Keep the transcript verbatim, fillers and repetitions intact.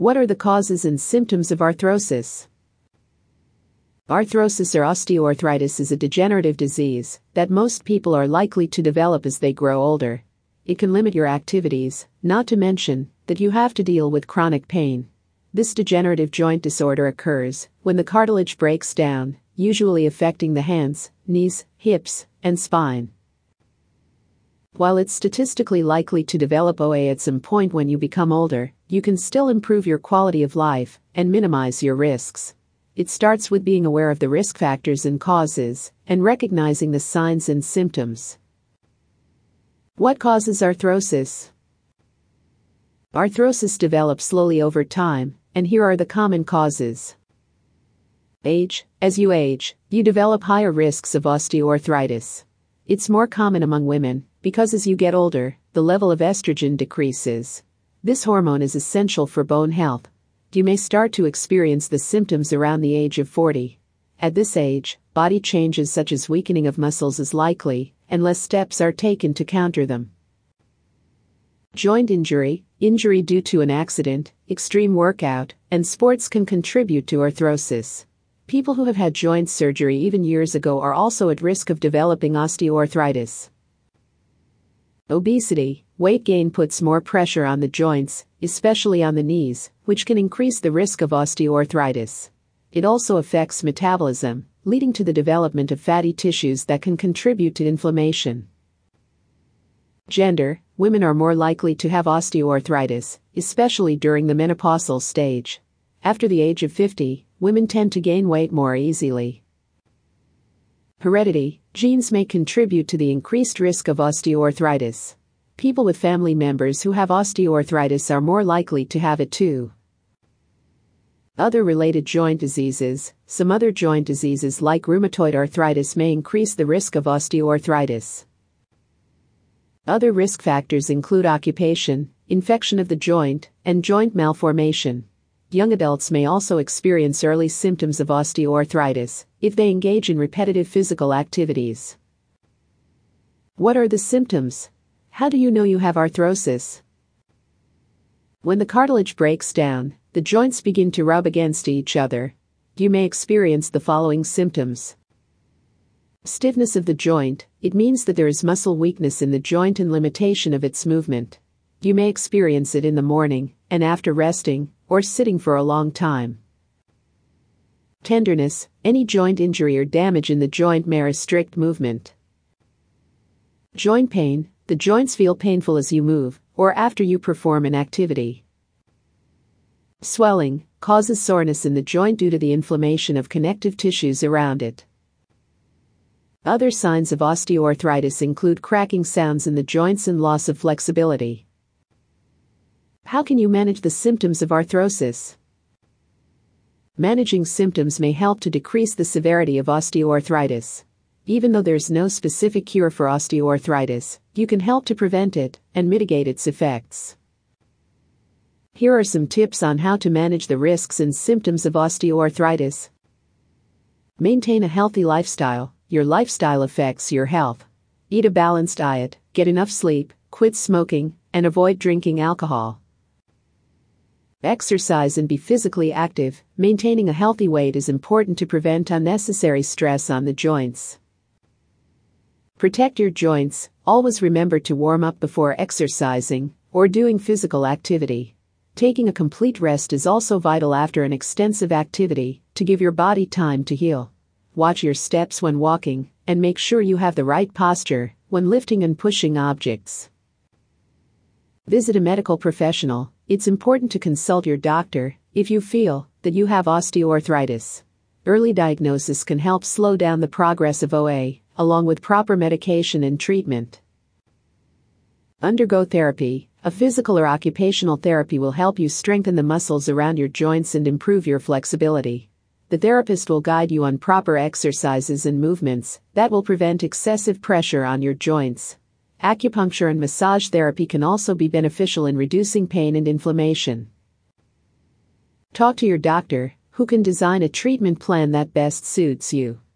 What are the causes and symptoms of arthrosis? Arthrosis or osteoarthritis is a degenerative disease that most people are likely to develop as they grow older. It can limit your activities, not to mention that you have to deal with chronic pain. This degenerative joint disorder occurs when the cartilage breaks down, usually affecting the hands, knees, hips, and spine. While it's statistically likely to develop O A at some point when you become older, you can still improve your quality of life and minimize your risks. It starts with being aware of the risk factors and causes, and recognizing the signs and symptoms. What causes arthrosis? Arthrosis develops slowly over time, and here are the common causes. Age. As you age, you develop higher risks of osteoarthritis. It's more common among women, because as you get older, the level of estrogen decreases. This hormone is essential for bone health. You may start to experience the symptoms around the age of forty. At this age, body changes such as weakening of muscles is likely, and less steps are taken to counter them. Joint injury. Injury due to an accident, extreme workout, and sports can contribute to arthrosis. People who have had joint surgery even years ago are also at risk of developing osteoarthritis. Obesity. Weight gain puts more pressure on the joints, especially on the knees, which can increase the risk of osteoarthritis. It also affects metabolism, leading to the development of fatty tissues that can contribute to inflammation. Gender. Women are more likely to have osteoarthritis, especially during the menopausal stage. After the age of fifty, women tend to gain weight more easily. Heredity. Genes may contribute to the increased risk of osteoarthritis. People with family members who have osteoarthritis are more likely to have it too. Other related joint diseases. Some other joint diseases like rheumatoid arthritis may increase the risk of osteoarthritis. Other risk factors include occupation, infection of the joint, and joint malformation. Young adults may also experience early symptoms of osteoarthritis if they engage in repetitive physical activities. What are the symptoms? How do you know you have arthrosis? When the cartilage breaks down, the joints begin to rub against each other. You may experience the following symptoms. Stiffness of the joint. It means that there is muscle weakness in the joint and limitation of its movement. You may experience it in the morning and after resting or sitting for a long time. Tenderness. Any joint injury or damage in the joint may restrict movement. Joint pain. The joints feel painful as you move or after you perform an activity. Swelling. Causes soreness in the joint due to the inflammation of connective tissues around it. Other signs of osteoarthritis include cracking sounds in the joints and loss of flexibility. How can you manage the symptoms of arthrosis? Managing symptoms may help to decrease the severity of osteoarthritis. Even though there's no specific cure for osteoarthritis, you can help to prevent it and mitigate its effects. Here are some tips on how to manage the risks and symptoms of osteoarthritis. Maintain a healthy lifestyle. Your lifestyle affects your health. Eat a balanced diet, get enough sleep, quit smoking, and avoid drinking alcohol. Exercise and be physically active. Maintaining a healthy weight is important to prevent unnecessary stress on the joints. Protect your joints. Always remember to warm up before exercising or doing physical activity. Taking a complete rest is also vital after an extensive activity to give your body time to heal. Watch your steps when walking, and make sure you have the right posture when lifting and pushing objects. Visit a medical professional. It's important to consult your doctor if you feel that you have osteoarthritis. Early diagnosis can help slow down the progress of O A, along with proper medication and treatment. Undergo therapy. A physical or occupational therapy will help you strengthen the muscles around your joints and improve your flexibility. The therapist will guide you on proper exercises and movements that will prevent excessive pressure on your joints. Acupuncture and massage therapy can also be beneficial in reducing pain and inflammation. Talk to your doctor, who can design a treatment plan that best suits you.